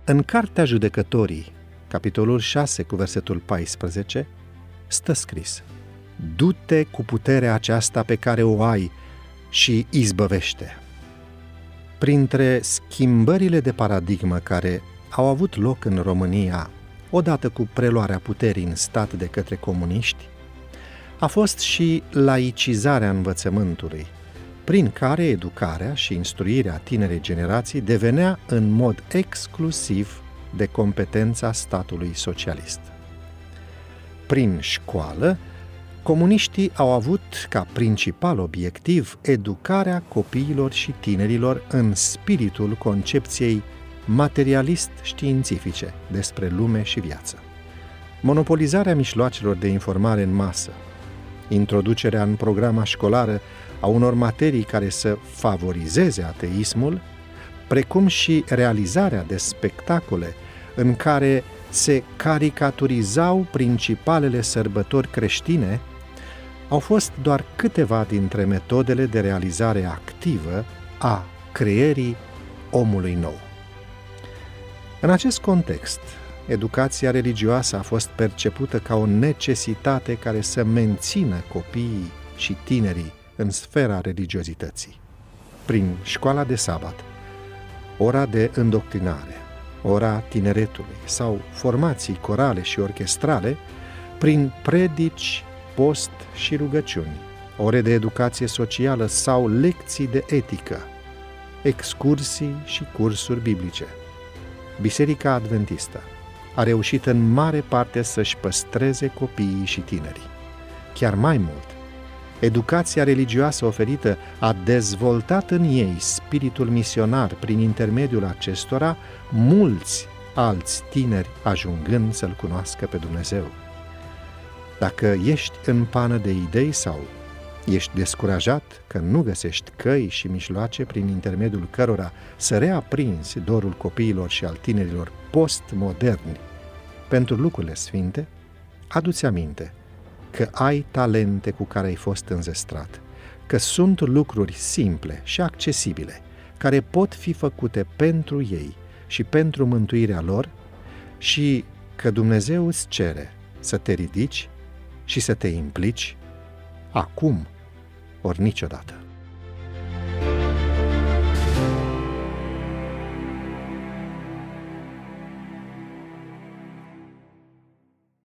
În Cartea Judecătorii, capitolul 6, cu versetul 14, stă scris: du-te cu puterea aceasta pe care o ai și izbăvește. Printre schimbările de paradigmă care au avut loc în România, odată cu preluarea puterii în stat de către comuniști, a fost și laicizarea învățământului, prin care educarea și instruirea tinerei generații devenea în mod exclusiv de competența statului socialist. Prin școală, comuniștii au avut ca principal obiectiv educarea copiilor și tinerilor în spiritul concepției materialist-științifice despre lume și viață. Monopolizarea mijloacelor de informare în masă, introducerea în programa școlară a unor materii care să favorizeze ateismul, precum și realizarea de spectacole în care se caricaturizau principalele sărbători creștine, au fost doar câteva dintre metodele de realizare activă a creierii omului nou. În acest context, educația religioasă a fost percepută ca o necesitate care să mențină copiii și tinerii în sfera religiozității. Prin școala de sabat, ora de îndoctrinare, ora tineretului sau formații corale și orchestrale, prin predici, post și rugăciuni, ore de educație socială sau lecții de etică, excursii și cursuri biblice. Biserica Adventistă a reușit în mare parte să-și păstreze copiii și tinerii. Chiar mai mult, educația religioasă oferită a dezvoltat în ei spiritul misionar prin intermediul acestora, mulți alți tineri ajungând să-L cunoască pe Dumnezeu. Dacă ești în pană de idei sau ești descurajat că nu găsești căi și mijloace prin intermediul cărora să reaprinzi dorul copiilor și al tinerilor postmoderni pentru lucrurile sfinte, adu-ți aminte că ai talente cu care ai fost înzestrat, că sunt lucruri simple și accesibile, care pot fi făcute pentru ei și pentru mântuirea lor și că Dumnezeu îți cere să te ridici și să te implici acum ori niciodată.